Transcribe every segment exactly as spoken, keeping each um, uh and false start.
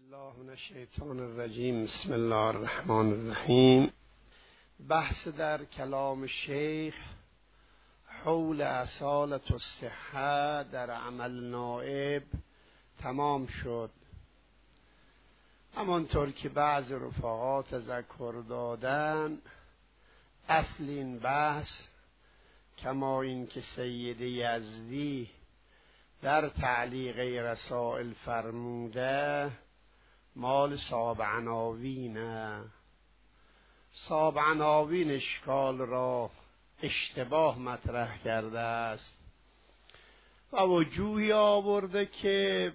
الله من الشیطان الرجیم. بسم الله الرحمن الرحیم. بحث در کلام شیخ حول اصالت الصحه در عمل نائب تمام شد. همانطور که بعض رفقا تذکر دادن، اصل این بحث کما این که سید یزدی در تعلیق رسائل فرموده مال صاحب عناوینه. صاحب عناوین اشکال را اشتباه مطرح کرده است و وجوهی آورده که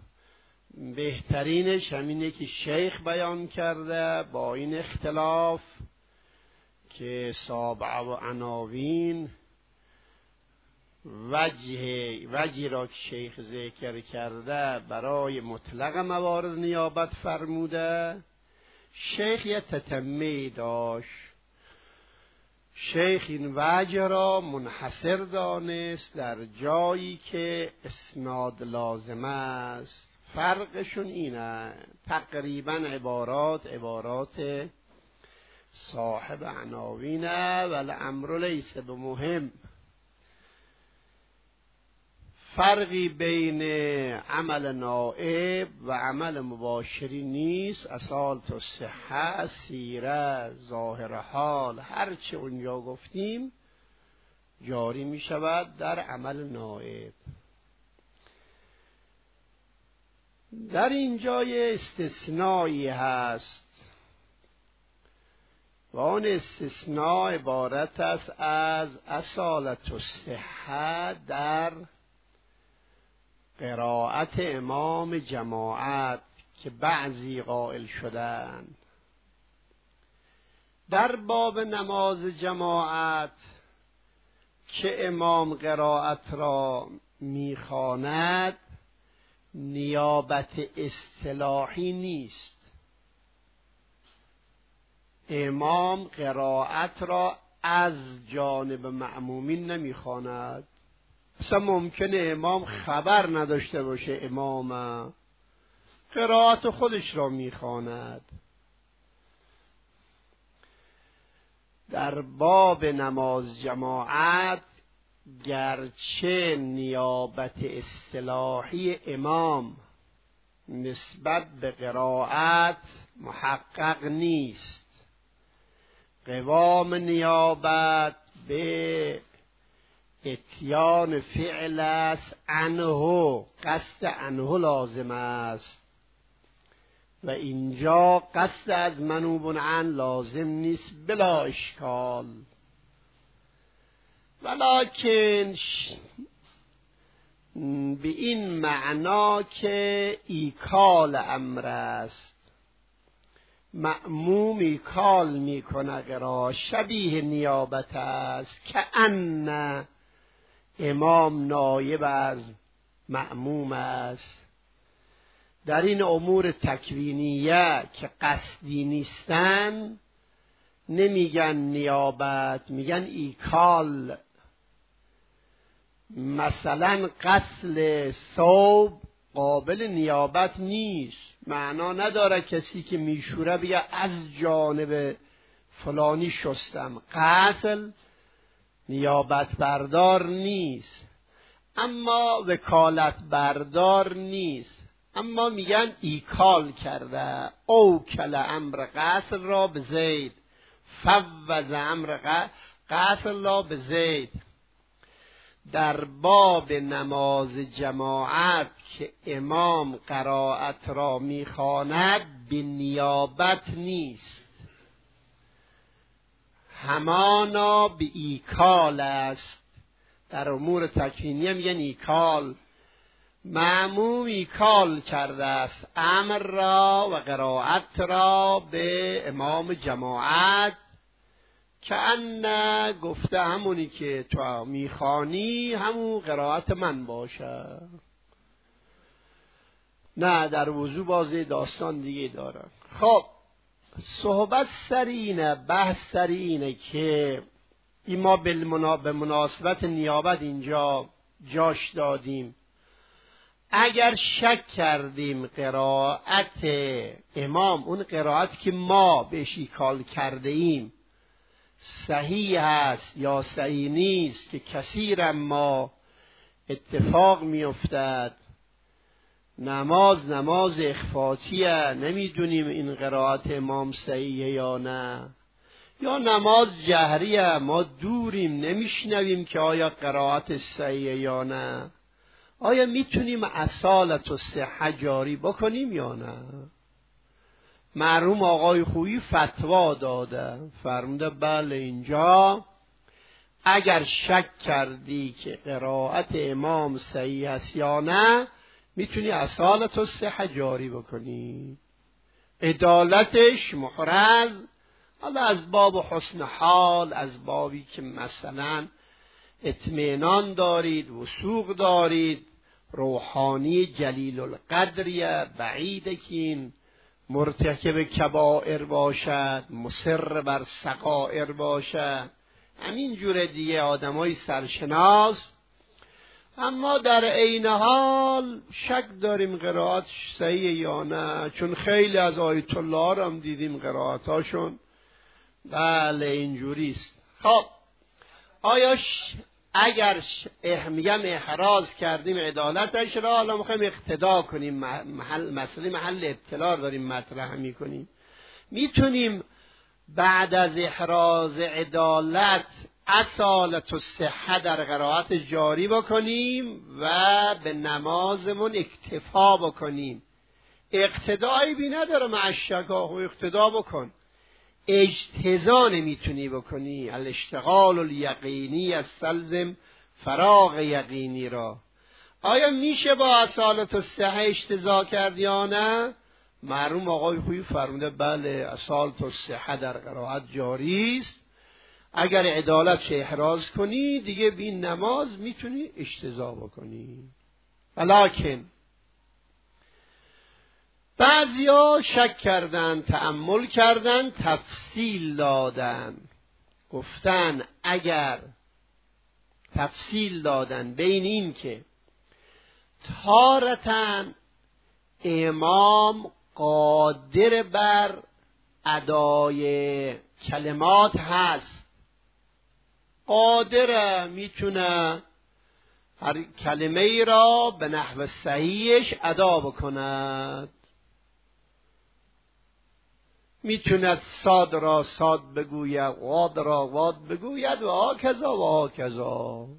بهترینش همینه که شیخ بیان کرده، با این اختلاف که صاحب عناوین وجه وجه را که شیخ ذکر کرده برای مطلق موارد نیابت فرموده. شیخ یه تتمه داشت. شیخ این وجه را منحصر دانست در جایی که اسناد لازم است. فرقشون اینه، تقریبا عبارات عبارات صاحب عناوینه، ولی امر لیس بمهم. فرقی بین عمل نائب و عمل مباشری نیست. اصالت الصحه، سیره، ظاهر حال، هرچه اونجا گفتیم جاری می شود در عمل نائب. در اینجا یه استثنایی هست و آن استثناء عبارت است از اصالت الصحه در قرائت امام جماعت که بعضی قائل شدن. در باب نماز جماعت که امام قرائت را میخواند نیابت اصطلاحی نیست. امام قرائت را از جانب مأمومین نمیخواند. اصلا ممکنه امام خبر نداشته باشه، امام قرائت خودش را میخواند. در باب نماز جماعت گرچه نیابت اصطلاحی امام نسبت به قرائت محقق نیست، قوام نیابت به اتیان فعل است، عنه قصد عنه لازم است و اینجا قصد از منوب عن لازم نیست بلا اشکال. ولکن به این معنا که ایکال امر است، مأموم ایکال میکنه قرائت، شبیه نیابت است که ان امام نایب از مأموم است. در این امور تکوینیه که قصدی نیستن نمیگن نیابت، میگن ایکال. مثلا غسل ثوب قابل نیابت نیست، معنا نداره کسی که میشوره بگه از جانب فلانی شستم. غسل نیابت بردار نیست، اما وکالت بردار نیست، اما میگن ایکال کرده. او کل امر غسل را به زید، فوض امر غسل را به زید. در باب نماز جماعت که امام قرائت را میخواند به نیابت نیست، همانا به ایکال است. در امور تکوینیه میگن ایکال. مأموم ایکال کرده است امر را و قرائت را به امام جماعت که ان گفته همونی که تو میخوانی همون قرائت من باشه. نه، در وضو بازی داستان دیگه داره. خب صحبت سر اینه، بحث سر اینه که این ما به مناسبت نیابت اینجا جاش دادیم. اگر شک کردیم قرائت امام، اون قرائت که ما بهش ایکال کرده ایم صحیح است یا صحیح نیست، که کثیرا ما اتفاق میافتد نماز نماز اخفاتیه، نمیدونیم این قرائت امام صحیحه یا نه، یا نماز جهریه ما دوریم نمیشنویم که آیا قرائت صحیحه یا نه، آیا میتونیم اصالت و صحه جاری بکنیم یا نه؟ مرحوم آقای خویی فتوا داده، فرموده بله اینجا اگر شک کردی که قرائت امام صحیح است یا نه میتونی اصالت و صحه جاری بکنی. عدالتش محرز، حالا از باب حسن حال، از بابی که مثلا اطمینان دارید، وثوق دارید، روحانی جلیل القدریه، بعیده که این مرتکب کبائر باشد، مصر بر صغائر باشد، همین جوره دیگه آدمای سرشناس. اما در عین حال شک داریم قرائت صحیح یا نه، چون خیلی از آیت الله رو هم دیدیم قرائتاشون بله اینجوریست. خب آیا ش... اگر ش... میگم احراز کردیم عدالتش را، حالا میخوایم اقتدا کنیم، محل مسئله محل ابتلا داریم مطرح میکنیم، میتونیم بعد از احراز عدالت اصالت و صحه در قرائت جاری بکنیم و به نمازمون اکتفا بکنیم. اقتدایی بی نداره، مع الشکاح و اقتدا بکن، اجتزا نمیتونی بکنی. الاشتغال الیقینی السلزم فراغ یقینی را. آیا میشه با اصالت و صحه اجتزا کرد یا نه؟ مرحوم آقای خویی فرموده بله اصالت و صحه در قرائت جاری است، اگر عدالت چه احراز کنی دیگه بین نماز میتونی اجتزا بکنی. ولکن بعضیا شک کردن، تأمل کردن، تفصیل دادن، گفتن اگر تفصیل دادن بین این که تارتن امام قادر بر ادای کلمات هست، قادره میتونه هر کلمه ای را به نحو صحیحش ادا بکند، میتوند صاد را صاد بگوید، واد را واد بگوید و آکذا و آکذا.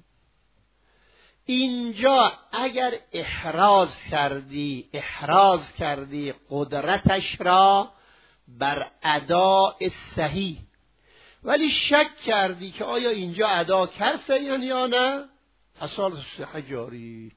اینجا اگر احراز کردی احراز کردی قدرتش را بر اداء صحیح، ولی شک کردی که آیا اینجا ادا کرد یا نه، اصالت صحه جاری.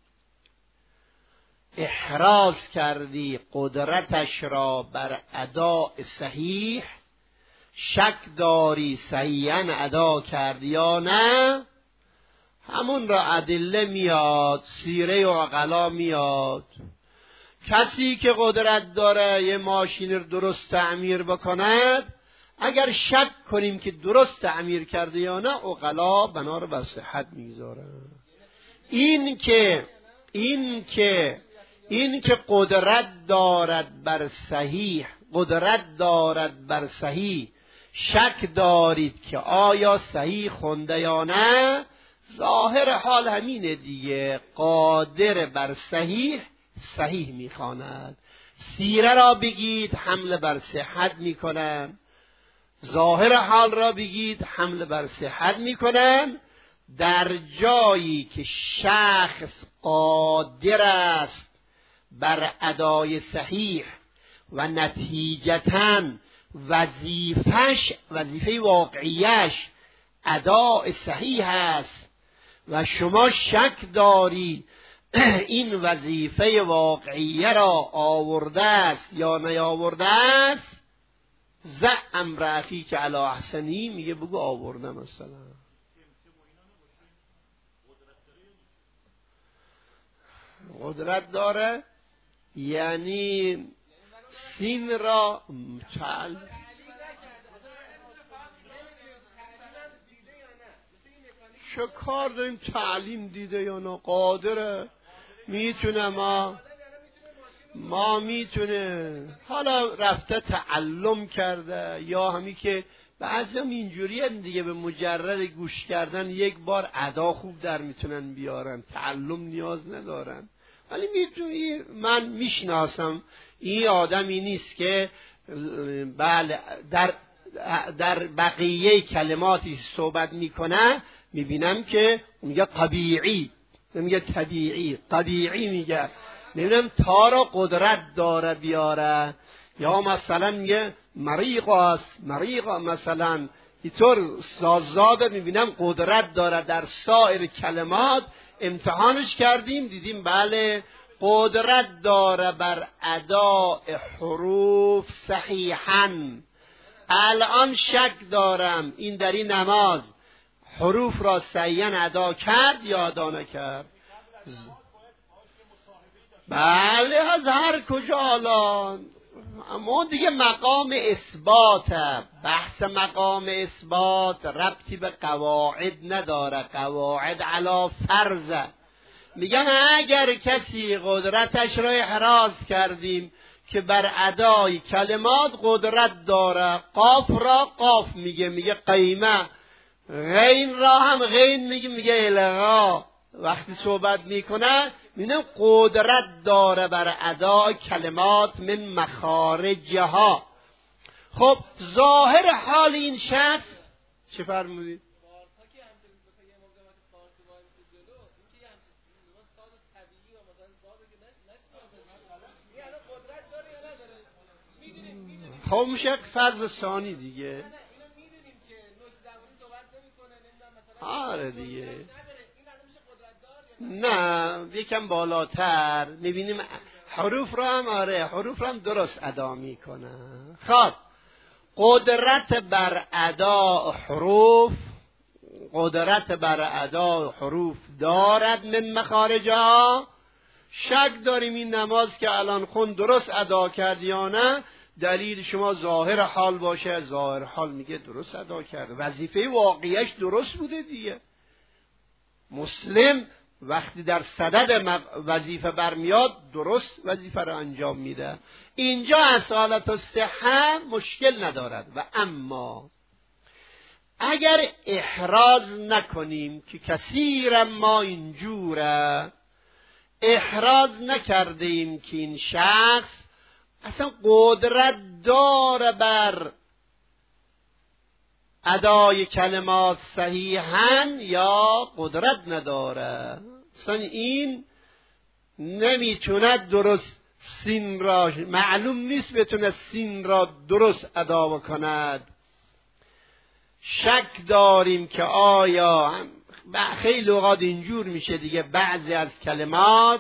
احراز کردی قدرتش را بر اداء صحیح، شک داری صحیحاً ادا کردی یا نه، همون را ادله میاد، سیره و عقلا میاد. کسی که قدرت داره یه ماشین رو درست تعمیر بکند، اگر شک کنیم که درست تعمیر کرده یا نه، عقلا بنا رو بر صحت میگذاره. این که این که این که قدرت دارد بر صحیح، قدرت دارد بر صحیح، شک دارید که آیا صحیح خونده یا نه، ظاهر حال همینه دیگه، قادر بر صحیح صحیح میخواند. سیره را بگید حمله بر صحت میکنن، ظاهر حال را بگید حمله بر صحت میکنن. در جایی که شخص قادر است بر ادای صحیح و نتیجتاً وظیفش وظیفه واقعیش اداء صحیح است و شما شک داری این وظیفه واقعیه را آورده است یا نیاورده است، زعم رأخی که علی احسنی میگه بگو آورده. مثلا قدرت داره یعنی سین را تعال چه کار داریم، تعلیم دیده یا نه، قادره میتونه ما ما میتونه حالا رفته تعلم کرده، یا همی که بعضی هم اینجوری دیگه به مجرد گوش کردن یک بار ادا خوب در میتونن بیارن، تعلم نیاز ندارن. ولی میتونی، من میشناسم این آدمی نیست که بله در در بقیه کلماتی صحبت میکنه میبینم که میگه طبیعی، نمیگه طبیعی، طبیعی میگه. میبینم تا را قدرت داره بیاره. یا مثلا میگه مریق است، مریق مثلا اینطور سازاده میبینم قدرت داره. در سایر کلمات امتحانش کردیم دیدیم بله قدرت داره بر اداء حروف صحیحاً. الان شک دارم این در این نماز حروف را صحیحاً ادا کرد یا ادا نکرد. بله از هر کجا الان، اما دیگه مقام اثباته. بحث مقام اثبات ربطی به قواعد نداره، قواعد علی فرضه. میگم اگر کسی قدرتش را احراز کردیم که بر ادای کلمات قدرت داره، قاف را قاف میگه، میگه قیمه، غین را هم غین میگه، میگه الغا. وقتی صحبت میکنه میگه قدرت داره بر ادای کلمات من مخارجها. خب ظاهر حال این شخص چه فرمودید؟ خب میشه فرض ثانی دیگه. آره دیگه، نه یکم بالاتر میبینیم حروف رو هم، آره حروف رو هم درست ادا میکنه. خب قدرت بر ادا حروف، قدرت بر ادا حروف دارد من مخارجها. شک داریم این نماز که الان خون درست ادا کرد یا نه. دلیل شما ظاهر حال باشه، ظاهر حال میگه درست ادا کرده، وظیفه واقعیش درست بوده دیگه. مسلم وقتی در صدد وظیفه برمیاد درست وظیفه را انجام میده. اینجا اصالت و صحه مشکل ندارد. و اما اگر احراز نکنیم که کثیر ما اینجوره، احراز نکردیم که این شخص اصلا قدرت داره بر ادای کلمات صحیحاً یا قدرت نداره، اصلا این نمیتونه درست سین را، معلوم نیست بتونه سین را درست ادا بکند. شک داریم که آیا خیلی اوقات اینجور میشه دیگه، بعضی از کلمات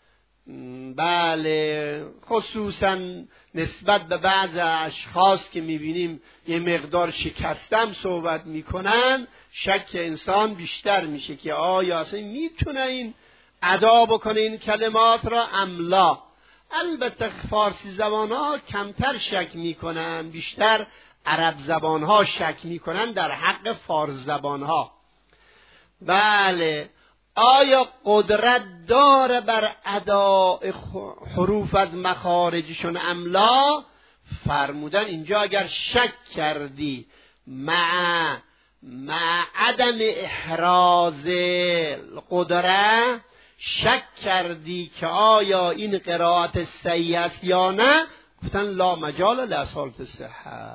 بله خصوصا نسبت به بعض اشخاص که میبینیم یه مقدار شکستم صحبت میکنن، شک انسان بیشتر میشه که آیا اصلا میتونه این ادا بکنه این کلمات را املا. البته فارسی زبان ها کمتر شک میکنن، بیشتر عرب زبان ها شک میکنن در حق فارس زبان ها. بله آیا قدرت داره بر اداء حروف از مخارجشون املا؟ فرمودن اینجا اگر شک کردی مع مع عدم احراز قدرت، شک کردی که آیا این قرائت صحیح است یا نه، گفتن لا مجال لاصالت صحه.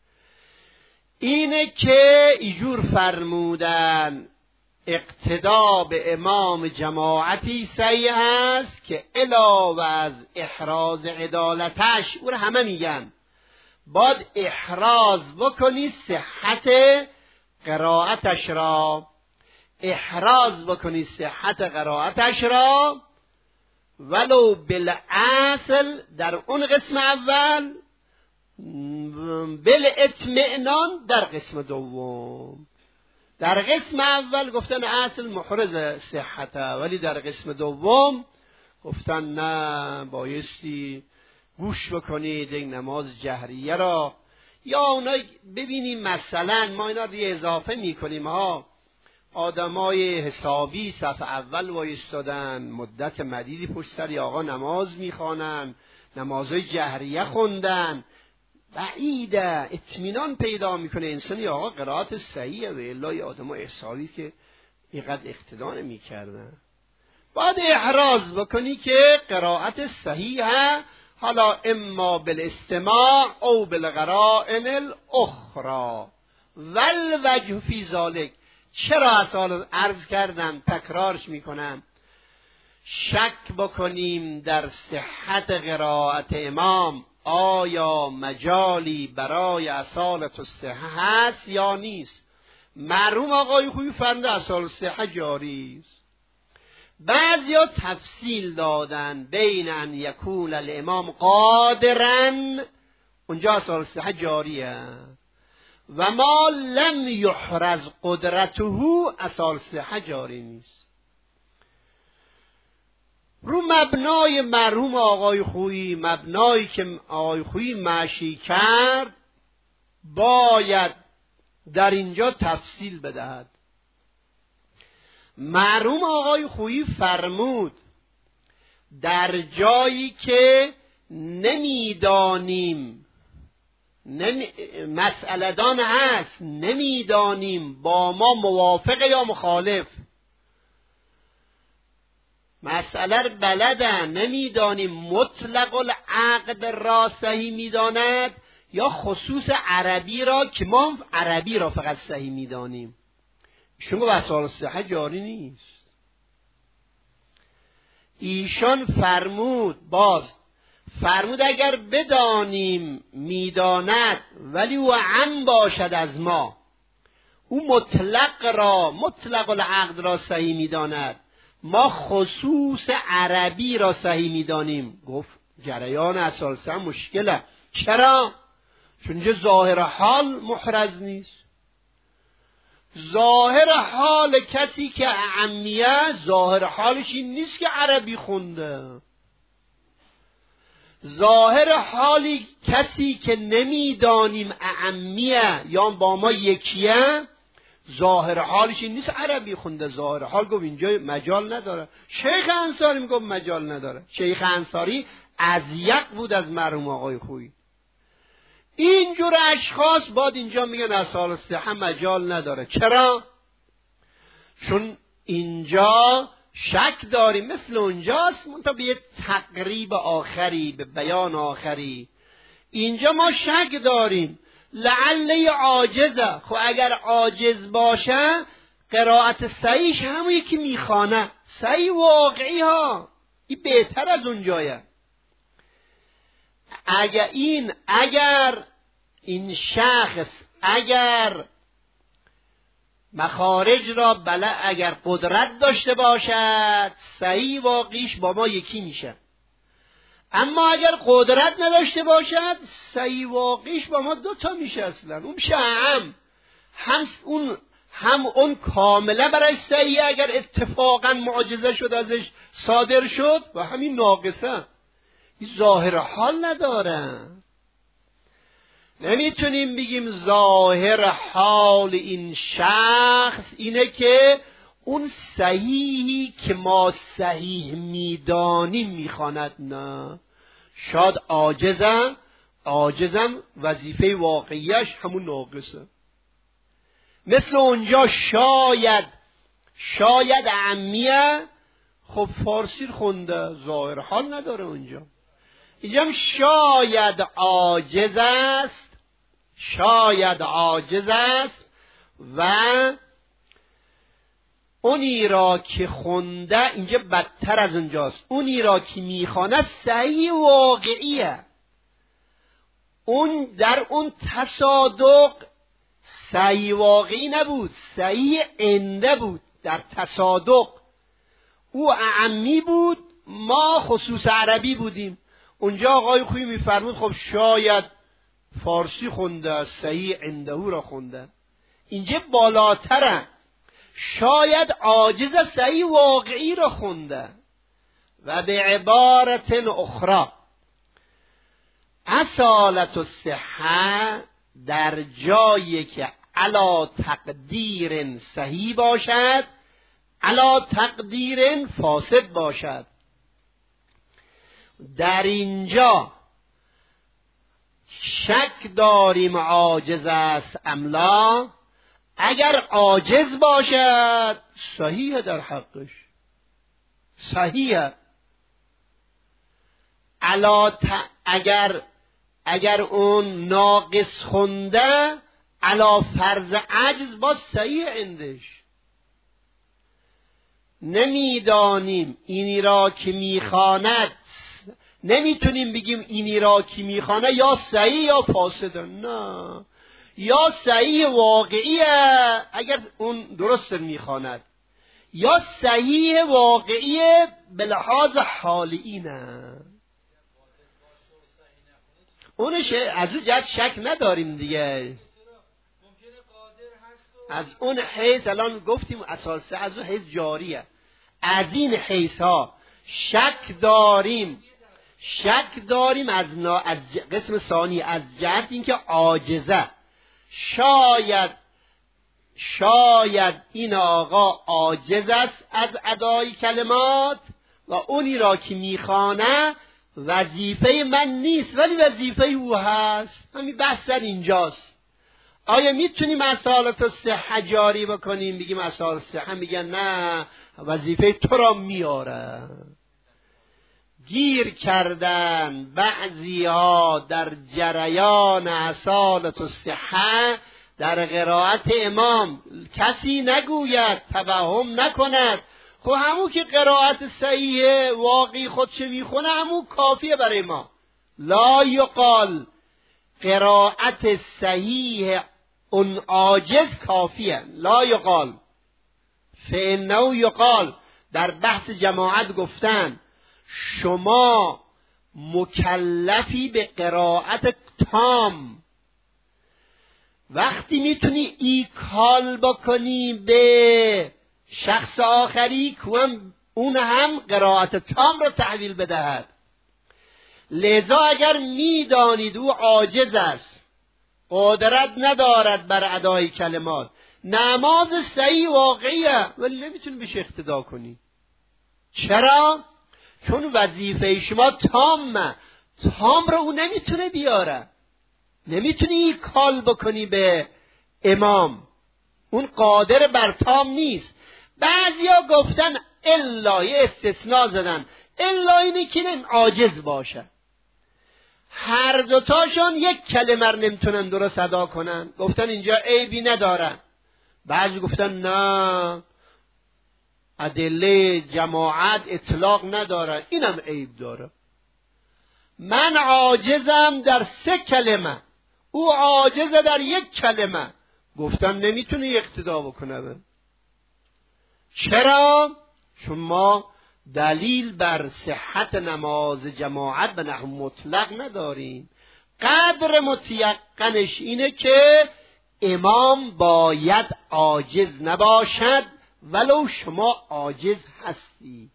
اینه که ایجور فرمودن اقتدا به امام جماعتی صحیح است که علاوه از احراز عدالتش، او را همه میگن باید احراز بکنی صحت قرائتش را، احراز بکنی صحت قرائتش را ولو بالاصل در اون قسم اول، بالاطمئنان در قسم دوم. در قسم اول گفتن اصل محرز صحته، ولی در قسم دوم گفتن نه بایستی گوش بکنید این نماز جهریه را. یا اونا ببینیم مثلا ما اینا رو اضافه میکنیم ها، آدمای حسابی صف اول وایستادن، مدت مدیدی پشت سر آقا نماز میخوانن، نمازهای جهریه خوندن، بعیده اطمینان پیدا میکنه انسانی آقا قرائت صحیحه، و الا آدمای حسابی که اینقدر اقتدا نمیکردن. باید احراز بکنی که قرائت صحیحه، حالا اما بالاستماع او بالقرائن الاخرى والوجه فی ذلک. چرا اصلا عرض کردم تکرارش میکنم، شک بکنیم در صحت قرائت امام، آیا مجالی برای اصالت الصحه هست یا نیست. مرحوم آقای خویی فرموده اصالت الصحه جاری است. بعضیا تفصیل دادن بین ان یکون الامام قادرا، اونجا اصالت الصحه جاریه، و ما لم یحرز قدرته اصالت الصحه جاری نیست. رو مبنای مرحوم آقای خویی، مبنایی که آقای خویی مشی کرد، باید در اینجا تفصیل بدهد. مرحوم آقای خویی فرمود در جایی که نمیدانیم، نمی... مسئله دان هست، نمیدانیم با ما موافق یا مخالف، مسئله بلدن، نمیدانیم مطلق العقد را صحیح میداند یا خصوص عربی را که ما عربی را فقط صحیح میدانیم، شما وسائل صحه جاری نیست. ایشان فرمود، باز فرمود اگر بدانیم میداند ولی او عن باشد از ما، او مطلق را مطلق العقد را صحیح میداند، ما خصوص عربی را صحیح میدانیم. گفت جریان اساسا مشکله. چرا؟ چون اینجا ظاهر حال محرز نیست. ظاهر حال کسی که اعمیه، ظاهر حالش این نیست که عربی خونده. ظاهر حالی کسی که نمیدانیم اعمیه یا با ما یکیه، ظاهر حالش این نیست عربی خونده. ظاهر حال گفت اینجا مجال نداره. شیخ انصاری میگفت مجال نداره. شیخ انصاری اضیق بود از مرحوم آقای خویی. اینجور اشخاص باید اینجا میگن اصالت الصحه مجال نداره. چرا؟ چون اینجا شک داریم، مثل اونجاست، منتها به یه تقریب آخری، به بیان آخری. اینجا ما شک داریم، لعل عاجزه. خب اگر عاجز باشه قرائت صحیحش همون یکی میخوانه، صحیح واقعی ها، این بهتر از اونجایه. اگر این اگر این شخص اگر مخارج را بله اگر قدرت داشته باشد، صحیح واقعیش با ما یکی میشه. اما اگر قدرت نداشته باشد، صحیح واقعیش با ما دوتا میشه. اصلا اون میشه هم هم اون هم اون کامله برای صحیح اگر اتفاقا معجزه شد ازش صادر شد، و همین ناقصه. این ظاهر حال نداره. نمیتونیم بگیم ظاهر حال این شخص اینه که اون صحیحی که ما صحیح میدانیم میخواند. نه، شاید عاجزم عاجزم وظیفه واقعیش همون ناقصه. مثل اونجا شاید شاید عمیه، خب فارسی خونده، ظاهر حال نداره. اونجا اینجا هم شاید عاجز است، شاید عاجز است و اونی را که خونده اینجا بدتر از اونجاست. اونی را که میخواند صحیح واقعیه، اون در اون تصادق صحیح واقعی نبود، صحیح انده بود. در تصادق او اعمی بود، ما خصوص عربی بودیم. اونجا آقای خویی میفرمود خب شاید فارسی خونده، صحیح انده را خونده. اینجا بالاتره، شاید عاجز صحیح واقعی را خونده. و به عبارت اخرى اصالت الصحه در جایی که علا تقدیر صحیح باشد، علا تقدیر فاسد باشد. در اینجا شک داریم عاجز است املا. اگر عاجز باشد صحیح در حقش، صحیح. علا ت... اگر اگر اون ناقص خونده علا فرض عجز با صحیح اندش. نمیدانیم اینی را که میخواند، نمیتونیم بگیم اینی را که میخواند یا صحیح یا فاسد. نه، یا صحیح واقعیه اگر اون درست میخواند، یا صحیح واقعیه به لحاظ حالی. نه، اونش از اون جهت شک نداریم دیگه. از اون حیث الان گفتیم اساسه، از اون حیث جاریه. از این حیث ها شک داریم، شک داریم از, نا... از قسم ثانی، از جهت اینکه عاجزه. شاید شاید این آقا عاجز است از ادای کلمات و اونی را که میخوانه وظیفه من نیست ولی وظیفه او هست. همین بحث در اینجاست. آیا میتونیم اصالت صحه جاری بکنیم؟ بگیم اصالت صحه، میگن نه، وظیفه تو را میاره. گیر کردن بعضی ها در جریان اصالت صحه در قرائت امام. کسی نگوید، توهم نکند خب همون که قرائت صحیح واقعی خودش میخونه همون کافیه برای ما. لا یقال قرائت صحیح اون عاجز کافیه، لا یقال. فانه یقال، در بحث جماعت گفتن شما مکلفی به قرائت تام. وقتی میتونی ایکال بکنی به شخص آخری که اون هم قرائت تام را تحویل بدهد. لذا اگر میدانید او عاجز است، قدرت ندارد بر ادای کلمات، نماز صحیح واقعیه ولی نمیتونی بهش اقتدا کنی. چرا؟ چون وظیفه شما تامه، تام را او نمیتونه بیاره. نمیتونی کال بکنی به امام، اون قادر بر تام نیست. بعضیا گفتن الا، یه استثناء زدن، الا اینه که عاجز باشه. هر دوتاشون یک کلمه رو نمیتونن درست ادا کنن، گفتن اینجا عیبی ندارن. بعضی گفتن نه، ادله جماعت اطلاق نداره، اینم عیب داره. من عاجزم در سه کلمه، او عاجزه در یک کلمه. گفتن نمیتونه اقتدا بکنه. چرا؟ چون ما دلیل بر صحت نماز جماعت به نحو مطلق نداریم. قدر متیقنش اینه که امام باید عاجز نباشد ولو شما عاجز هستی.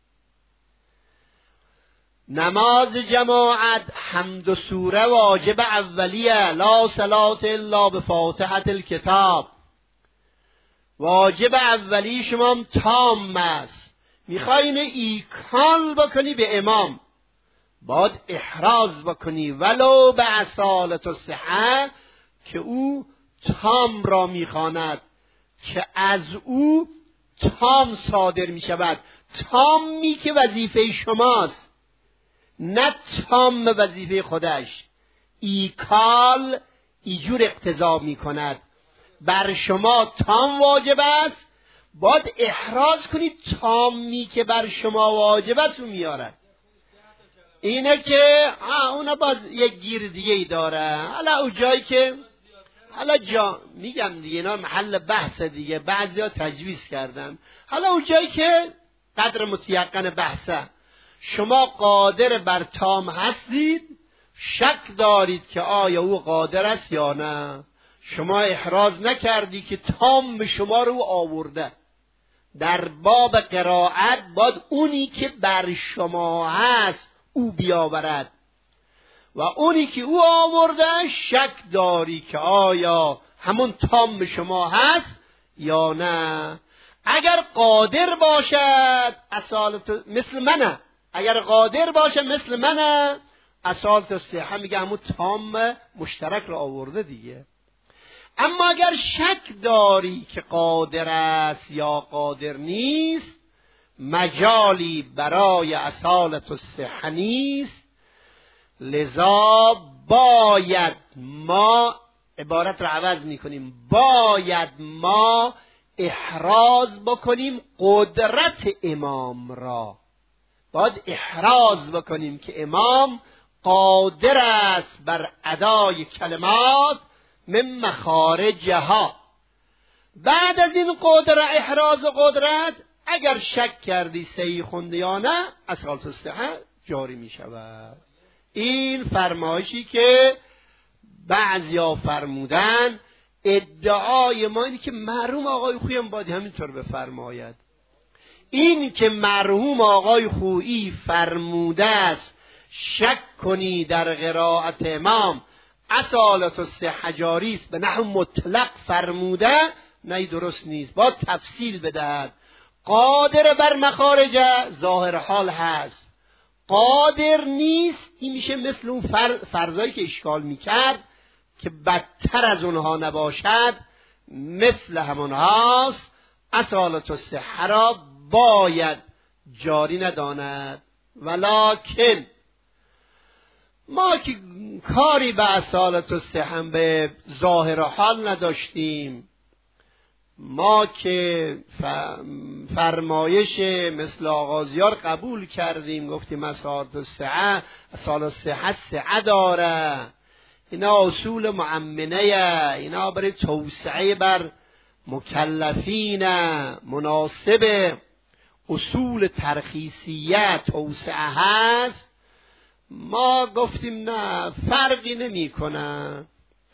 نماز جماعت حمد و سوره واجب اولیه، لا صلاة الا بفاتحة الکتاب. واجب اولی شما تام است. میخواین ایکال بکنی به امام، باید احراز بکنی ولو به اصالت و صحه که او تام را میخواند، که از او تام صادر میشود. تامی که وظیفه شماست، نه تام وظیفه خودش. ایکال ایجور اقتضا میکند بر شما تام واجب است، باید احراز کنید تامی که بر شما واجب است رو میارد. اینه که اون باز یک گیر دیگه ای داره. حالا اون جایی که حالا جا میگم دیگه، اینا محل بحث دیگه، بعضی ها تجویز کردن. حالا اون جایی که قدر متیقن بحثه، شما قادر بر تام هستید، شک دارید که آیا او قادر است یا نه. شما احراز نکردی که تام به شما رو آورده. در باب قرائت باید اونی که بر شما هست او بیاورد، و اونی که او آورده شک داری که آیا همون تام شما هست یا نه؟ اگر قادر باشد اصالت مثل منه، اگر قادر باشه مثل منه اصالت الصحه میگه همون تام مشترک رو آورده دیگه. اما اگر شک داری که قادر است یا قادر نیست، مجالی برای اصالت الصحه نیست. لذا باید ما عبارت رو عوض میکنیم، باید ما احراز بکنیم قدرت امام را، باید احراز بکنیم که امام قادر است بر ادای کلمات من مخارجها. بعد از این قدرت، احراز و قدرت، اگر شک کردی صحیح خونده یا نه اصالت الصحه جاری می شود. این فرمایشی که بعضیا فرمودن، ادعای ما اینه که مرحوم آقای خویی هم باید همینطور بفرماید. این که مرحوم آقای خویی فرموده است شک کنی در قرائت امام اصالت الصحه جاری است به نحو مطلق فرموده، نه درست نیست، باید تفصیل بدهد. قادر بر مخارج ظاهر حال هست، قادر نیست، این میشه مثل اون فرضایی که اشکال میکرد که بدتر از اونها نباشد، مثل همونهاست. اصالت الصحه را باید جاری نداند. ولکن ما که کاری به اصالت الصحه به ظاهر حال نداشتیم، ما که فرمایش مثل آغازیار قبول کردیم، گفتیم اصالت الصحه اصالت الصحه سعه داره، اینا اصول معمنه، اینا برای توسعه بر مکلفین مناسب اصول ترخیصیه توسعه هست. ما گفتیم نه، فرقی نمی کنه،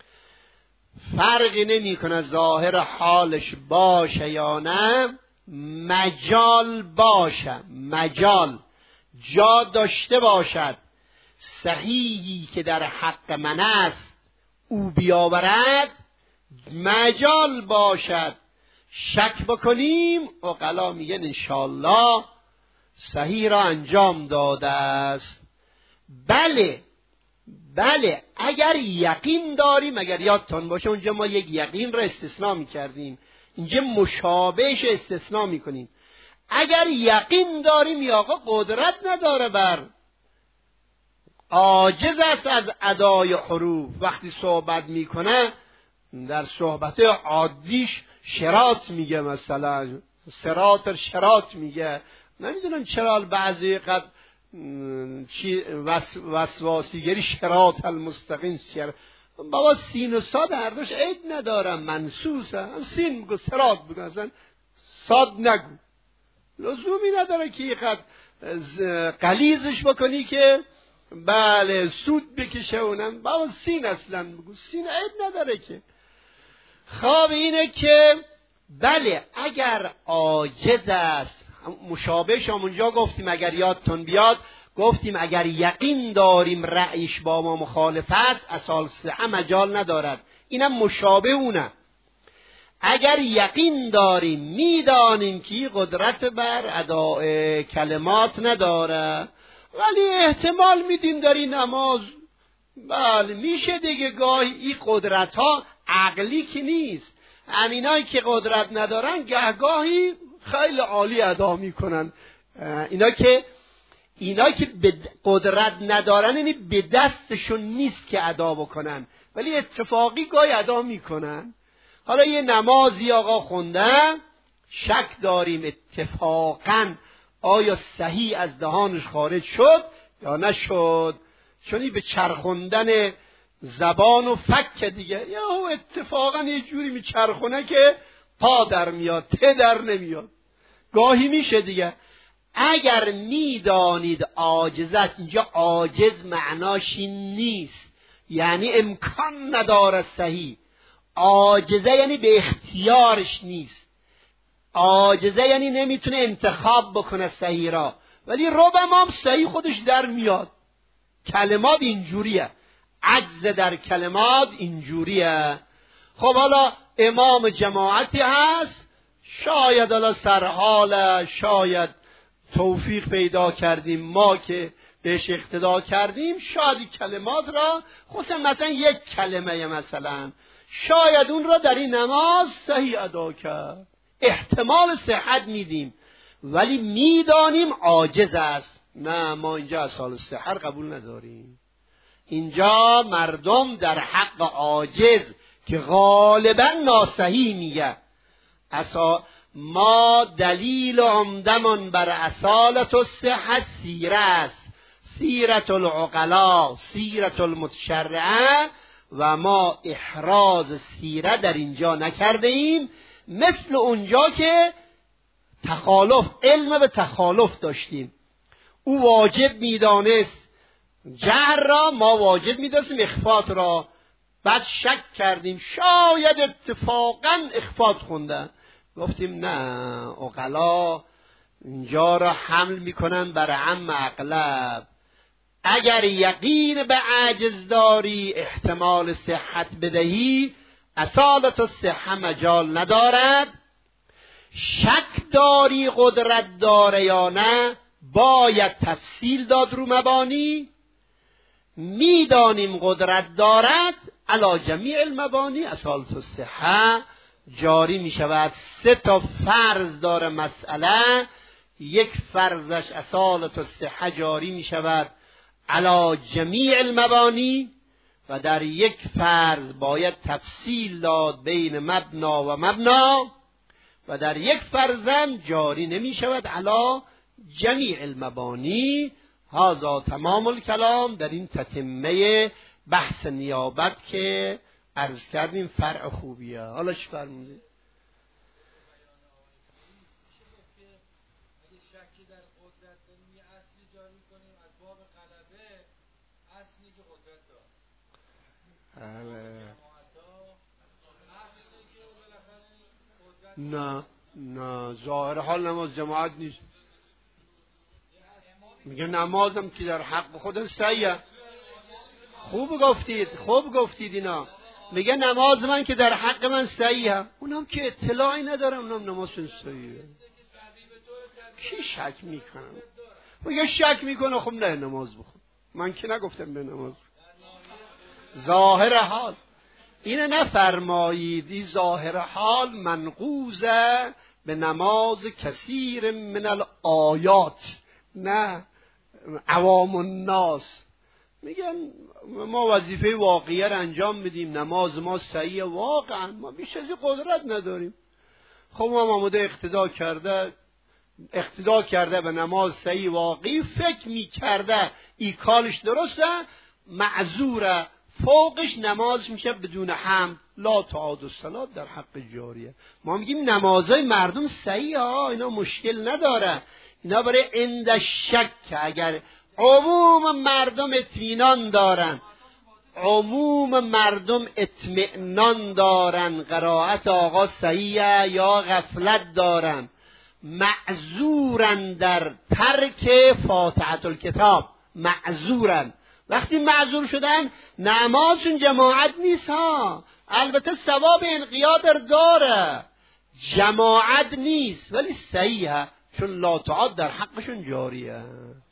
فرقی نمی کنه ظاهر حالش باشه یا نه، مجال باشه، مجال جا داشته باشد، صحیحی که در حق من است او بیاورد، مجال باشد شک بکنیم، عقلا میگن انشالله صحیح را انجام داده است. بله بله اگر یقین داریم، اگر یادتان باشه اونجا ما یک یقین را استثناء میکردیم، اینجا مشابهش استثناء میکنیم. اگر یقین داریم یا آقا قدرت نداره بر، عاجز است از ادای حروف، وقتی صحبت میکنه در صحبت عادیش شرات میگه، مثلا سرات شرات میگه، نمیدونم چرا بعضی قد چی وس وسواسیگری شرات المستقیم سیر. بابا سین و صاد هر دوش عید ندارم، منسوسه، هم سین بگو سرات بگو، اصلا صاد نگو، لزومی نداره که یقد قلیزش بکنی که بله سود بکشه اونم. بابا سین اصلا بگو، سین عید نداره که. خواب اینه که بله اگر عاجز است، مشابهش هم اونجا گفتیم، اگر یادتون بیاد گفتیم اگر یقین داریم رأیش با ما مخالف است اصالت الصحه مجال ندارد، اینم مشابه اونه. اگر یقین داریم میدانیم که قدرت بر اداء کلمات نداره، ولی احتمال میدیم در این نماز بله میشه دیگه، گاهی این قدرت ها عقلی که نیست، همینایی که قدرت ندارن گهگاهی خیلی عالی ادا میکنن. اینا که اینا که قدرت ندارن یعنی به دستشون نیست که ادا بکنن، ولی اتفاقی گاهی ادا میکنن. حالا یه نمازی آقا خوندن، شک داریم اتفاقا آیا صحیح از دهانش خارج شد یا نشد، چونی به چرخوندن زبان و فک دیگه، یا اتفاقا یه جوری میچرخونه که پا در میاد ته در نمیاد، گاهی میشه دیگه. اگر میدانید عاجز است، اینجا عاجز معناش این نیست یعنی امکان نداره صحیح، عاجزه یعنی به اختیارش نیست، عاجزه یعنی نمیتونه انتخاب بکنه صحیح را، ولی ربما هم صحیح خودش در میاد. کلمات اینجوریه، عجز در کلمات اینجوریه. خب حالا امام جماعتی هست، شاید حالا سرحال، شاید توفیق پیدا کردیم ما که بهش اقتدا کردیم، شاید کلمات را خصوصا مثلا یک کلمه مثلا شاید اون را در این نماز صحیح ادا کرد، احتمال صحت میدیم، ولی میدانیم عاجز است. نه، ما اینجا اصال صحت قبول نداریم. اینجا مردم در حق عاجز که غالبا ناصحیح میگه اصا ما دلیل عمدمون بر اصالت و صحت سیره است، سیرت العقلا، سیرت المتشرعه، و ما احراز سیره در اینجا نکرده ایم، مثل اونجا که تخالف، علم به تخالف داشتیم. او واجب میدانست جهر را، ما واجب میدانستیم اخفات را، بعد شک کردیم شاید اتفاقا اخفات خوندن، گفتیم نه، عقلا اینجا را حمل میکنن بر عم اغلب. اگر یقین به عجز داری احتمال صحت بدهی، اصالت و صحه مجال ندارد. شک داری قدرت داره یا نه، باید تفصیل داد رو مبانی. میدانیم قدرت دارد، علی جمیع المبانی اصالت و صحه جاری می شود. سه تا فرض داره مسئله، یک فرضش اصالت و صحه جاری می شود علی جمیع المبانی، و در یک فرض باید تفصیل داد بین مبنا و مبنا، و در یک فرضم جاری نمی شود علی جمیع المبانی. هذا تمام الکلام در این تتمه بحث نیابت که عرض کردیم فرع خوبیه. حالا چی فرمونده؟ نه نه، ظاهر حال نماز جماعت نیست. میگه نمازم که در حق خودم صحیحه. خوب گفتید، خوب گفتید اینا. میگه نماز من که در حق من صحیحه، اونم که اطلاعی ندارم اونم نمازشون صحیحه. کی شک میکنه؟ میگه شک میکنه، خب نه نماز بخون. من که نگفتم به نماز. ظاهر حال اینه نفرمایید، این ظاهر حال منقوزه به نماز کثیر من الآیات، نه عوام الناس. میگن ما وظیفه واقعیه را انجام میدیم، نماز ما صحیح، واقعا ما بیش از این قدرت نداریم. خب ما آماده اقتدا کرده اقتدا کرده به نماز صحیح واقعی، فکر میکرده ای کالش درسته، معذوره، فوقش نمازش میشه بدون حمد، لا تعاد الصلاة در حق جاریه. ما میگیم نمازهای مردم صحیحه ها، اینا مشکل نداره، اینا برای عند شک، اگر عموم مردم اطمینان دارن، عموم مردم اطمینان دارن قرائت آقا صحیحه یا غفلت دارن، معذورن در ترک فاتحه الکتاب، معذورن. وقتی معذور شدن نمازشون جماعت نیست ها، البته ثواب انقیاد داره، جماعت نیست ولی صحیحه، چون لا تعاد در حقشون جاریه.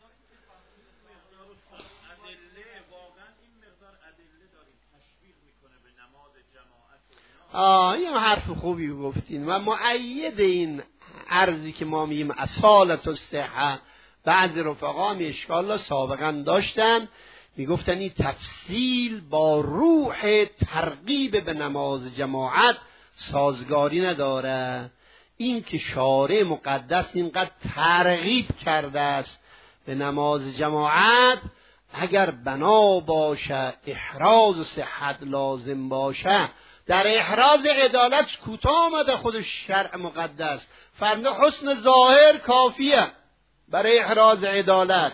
آه این حرف خوبی گفتین و مؤید این عرضی که ما میگیم اصالت و صحه. بعضی رفقا می اشکال سابقا داشتن، میگفتن این تفصیل با روح ترغیب به نماز جماعت سازگاری نداره. این که شارع مقدس اینقدر ترغیب کرده است به نماز جماعت، اگر بنا باشه احراز و صحت لازم باشه، در احراز عدالت کوتاه آمده خود شرع مقدس، فرموده حسن ظاهر کافیه برای احراز عدالت.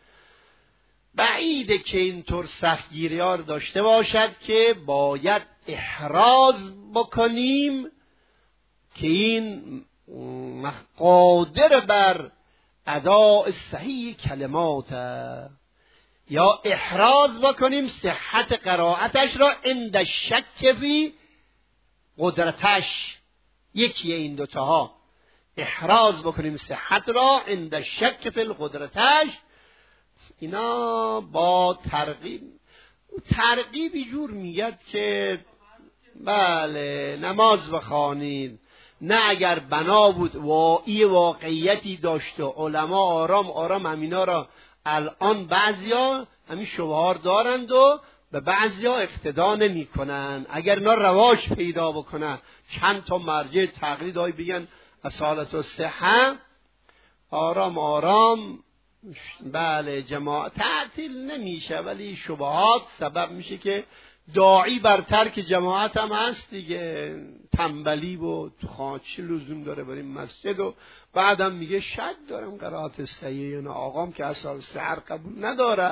بعیده که اینطور سختگیری‌ها داشته باشد که باید احراز بکنیم که این قادر بر اداء صحیح کلمات، یا احراز بکنیم صحت قرائتش را عند شک فی قدرتش یکی این دوتاها، احراز بکنیم صحت را عند شک فی القدرتش. اینا با ترغیب، ترغیبی جور میگد که بله نماز بخوانید، نه اگر بنا بود واقعی واقعیتی داشت و علما آرام آرام همینا را الان بعضیا همین شبهار دارند و به بعضیا اقتدا نمی کنن. اگر اینا رواج پیدا بکنن چند تا مرجع تقلید های بگن اصالت و صحه، آرام آرام بله جماعت تعطیل نمیشه، ولی شبهات سبب میشه که داعی بر ترک جماعت هم هست دیگه، تنبلی و تو خانه چه لزوم داره بریم مسجد و بعدم میگه شک دارم قرائت صحیح نه آقام که اصلا سحر قبول نداره.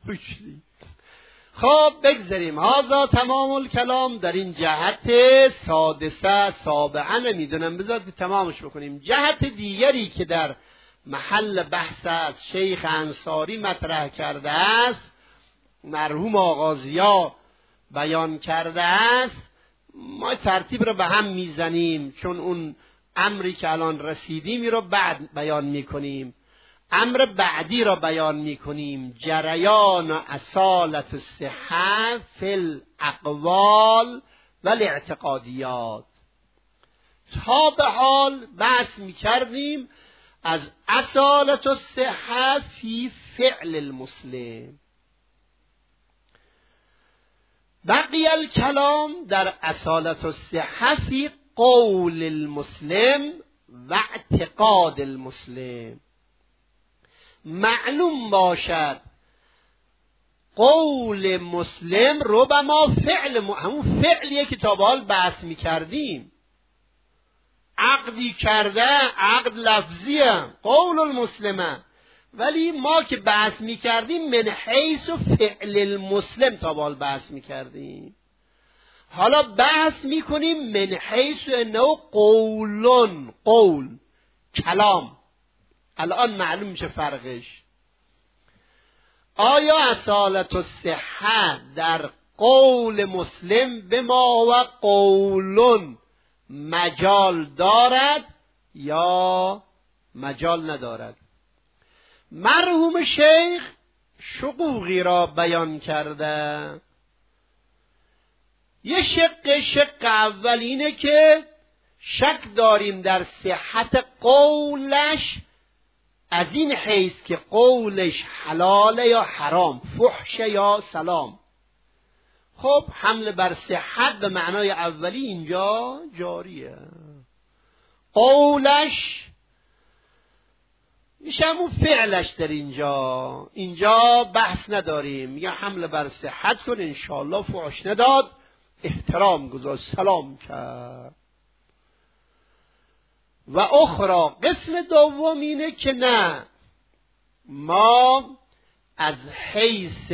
خب بگذاریم. هازا تمام الکلام در این جهت سادسه سابعه نمیدونم بذار تمامش بکنیم. جهت دیگری که در محل بحث از شیخ انصاری مطرح کرده است، مرحوم آغازیا بیان کرده است، ما ترتیب رو به هم میزنیم چون اون امری که الان رسیدیم رو بعد بیان میکنیم. امر بعدی را بیان میکنیم، جریان و اصالت الصحه فی الاقوال و الاعتقادیات. تا به حال بحث میکردیم از اصالت الصحه فی فعل المسلم. بقی الکلام در اصالت الصحه فی قول المسلم و اعتقاد المسلم. معلوم باشد قول مسلم ربما فعل م... همون فعلیه که تا به حال بحث می کردیم، عقدی کرده، عقد لفظیه قول المسلمه، ولی ما که بحث می کردیم من حیث و فعل المسلم تا به حال بحث می کردیم. حالا بحث می کنیم من حیث انه قولن، قول کلام. الان معلوم میشه فرقش. آیا اصالت الصحه در قول مسلم به ما و قولن مجال دارد یا مجال ندارد؟ مرحوم شیخ شقوقی را بیان کرده. یه شق شق اول اینه که شک داریم در صحت قولش از این حیث که قولش حلاله یا حرام، فحش یا سلام. خب حمل بر صحت به معنای اولی اینجا جاریه. قولش میشه همون فعلش در اینجا، اینجا بحث نداریم، میگه حمل بر صحت کن انشاءالله، فحش نداد، احترام گذاشت، سلام کرد. و اخرى قسم دوم اینه که نه، ما از حیث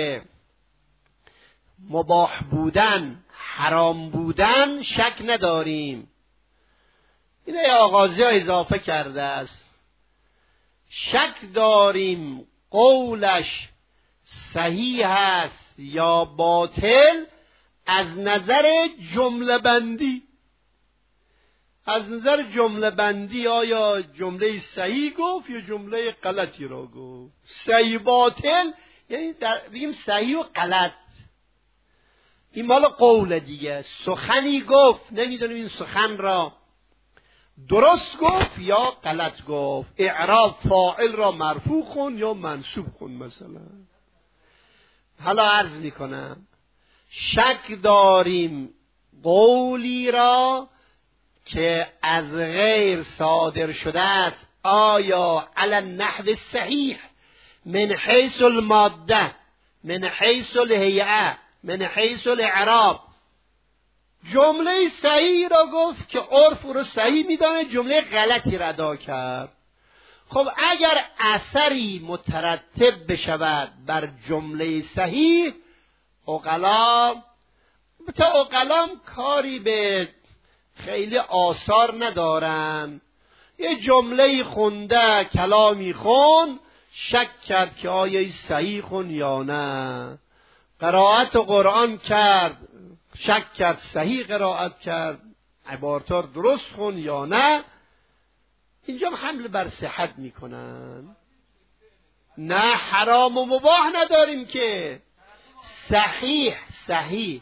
مباح بودن، حرام بودن شک نداریم. اینه آغازی ها اضافه کرده است. شک داریم قولش صحیح است یا باطل از نظر جمله بندی. از نظر جمله بندی آیا جمله صحیح گفت یا جمله غلطی را گفت؟ صحیح باطل یعنی در بگیم صحیح و غلط، این مال قول دیگه. سخنی گفت نمیدونیم این سخن را درست گفت یا غلط گفت. اعراب فاعل را مرفوع کن یا منصوب کن مثلا. حالا عرض میکنم شک داریم قولی را که از غیر صادر شده است، آیا علی النحو صحیح من حیث الماده، من حیث الهیئه، من حیث الاعراب جمله صحیح را گفت که عرف رو صحیح میدانه، جمله غلطی را ادا کرد. خب اگر اثری مترتب بشود بر جمله صحیح، عقلا تا عقلام کاری به خیلی آثار ندارن. یه جمله خونده، کلامی خون، شک کرد که آیا صحیح خون یا نه. قرائت قرآن کرد، شک کرد صحیح قرائت کرد، عبارتا درست خون یا نه. اینجا حمل بر صحت میکنن. نه حرام و مباح نداریم که، صحیح صحیح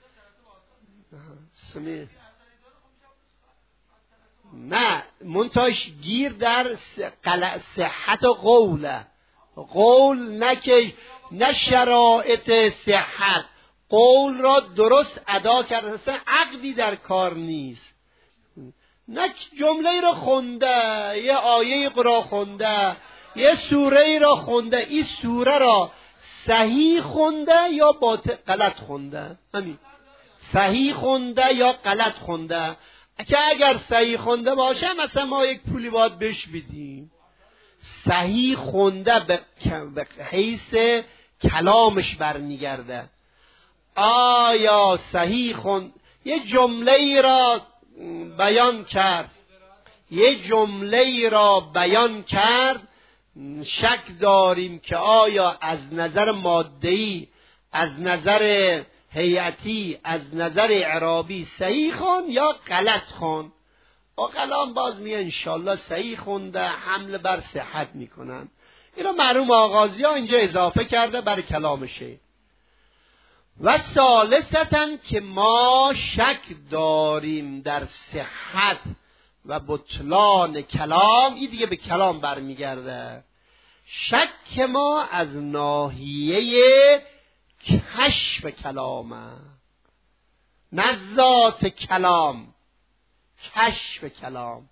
نه منتاش گیر در صحت و قوله، قول نکش، نه شرایط صحت، قول را درست ادا کرده، اصلا عقدی در کار نیست. نه جمله را خونده، یه آیه را خونده، یه سوره را خونده، این سوره را صحیح خونده یا غلط خونده، همین صحیح خونده یا غلط خونده. که اگر صحیح خونده باشه مثلا ما یک پولی باید بهش بدیم. صحیح خونده به حیث کلامش برمیگرده. آیا صحیح خوند، یه جمله ای را بیان کرد، یه جمله ای را بیان کرد، شک داریم که آیا از نظر ماده‌ای، از نظر هیئتی، از نظر اعرابی صحیح خوند یا غلط خوند. عقلان باز میگن انشالله صحیح خونده، حمل بر صحت میکنن. اینو مرحوم آغازی ها اینجا اضافه کرده بر کلامشه. و ثالثتاً که ما شک داریم در صحت و بطلان کلام، این دیگه به کلام برمیگرده. شک ما از ناحیه کشف کلامه، نه ذات کلام، کشف کلام.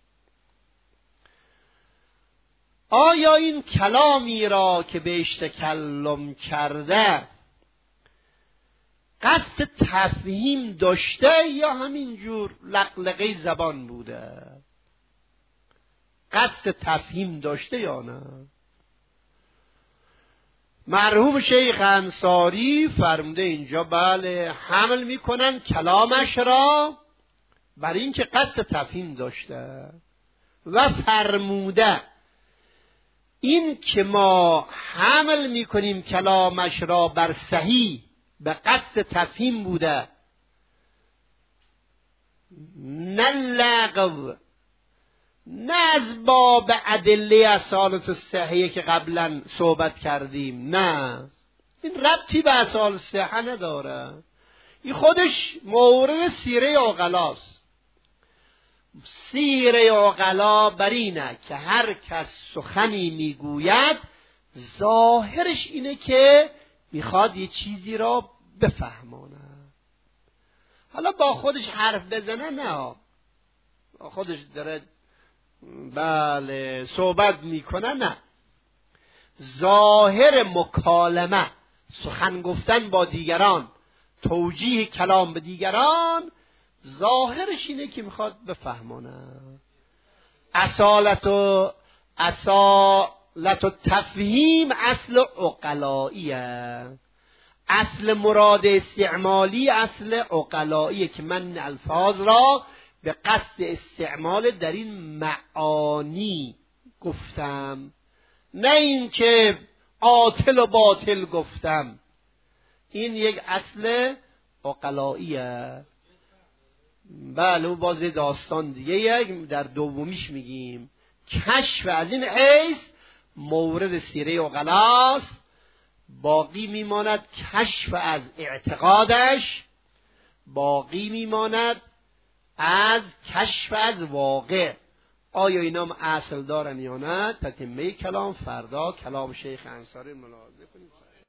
آیا این کلامی را که بهش تکلم کرده قصد تفهیم داشته یا همینجور لقلقه زبان بوده؟ قصد تفهیم داشته یا نه؟ مرحوم شیخ انصاری فرموده اینجا بله، حمل میکنن کلامش را بر این که قصد تفهیم داشته. و فرموده این که ما حمل میکنیم کلامش را بر صحیح به قصد تفهیم بوده، نه لغو، نه از باب ادله اصالت الصحیه که قبلا صحبت کردیم، نه این ربطی به اصالت الصحه نداره. این خودش مورد سیره عقلاست. سیره عقلا بر اینه که هر کس سخنی میگوید ظاهرش اینه که میخواد یه چیزی را بفهمانه. حالا با خودش حرف بزنه نه، با خودش داره بله صحبت میکنه نه، ظاهر مکالمه، سخن گفتن با دیگران، توجیه کلام به دیگران، ظاهرش اینه که میخواد بفهمانه. اصالت و اصالت و تفهیم اصل عقلائیه، اصل مراد استعمالی اصل عقلائیه که من الفاظ را به قصد استعمال در این معانی گفتم، نه این که عاطل و باطل گفتم. این یک اصل عقلائیه. بله و باز داستان دیگه یک در دومیش میگیم. کشف از این حیث مورد سیره عقلاست، باقی میماند کشف از اعتقادش، باقی میماند از کشف از واقع. آیا اینا هم اصل دارن یا نه؟ تتمه کلام فردا کلام شیخ انصاری ملاحظه کنید.